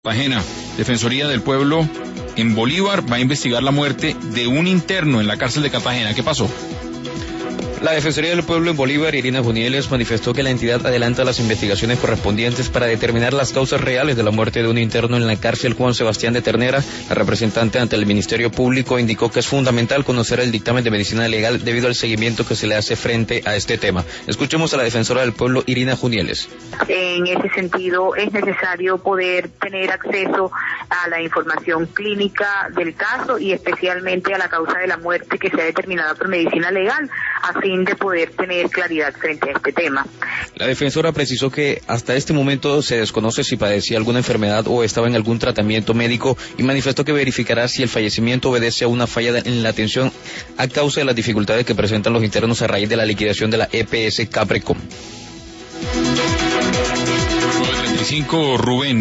Cartagena, Defensoría del Pueblo en Bolívar va a investigar la muerte de un interno en la cárcel de Cartagena. ¿Qué pasó? La Defensoría del Pueblo en Bolívar, Irina Junieles, manifestó que la entidad adelanta las investigaciones correspondientes para determinar las causas reales de la muerte de un interno en la cárcel Juan Sebastián de Ternera. La representante ante el Ministerio Público indicó que es fundamental conocer el dictamen de medicina legal debido al seguimiento que se le hace frente a este tema. Escuchemos a la Defensora del Pueblo, Irina Junieles. En ese sentido, es necesario poder tener acceso a la información clínica del caso y especialmente a la causa de la muerte que sea determinada por medicina legal, a fin de poder tener claridad frente a este tema. La defensora precisó que hasta este momento se desconoce si padecía alguna enfermedad o estaba en algún tratamiento médico y manifestó que verificará si el fallecimiento obedece a una falla en la atención a causa de las dificultades que presentan los internos a raíz de la liquidación de la EPS Caprecom. 9:35, Rubén.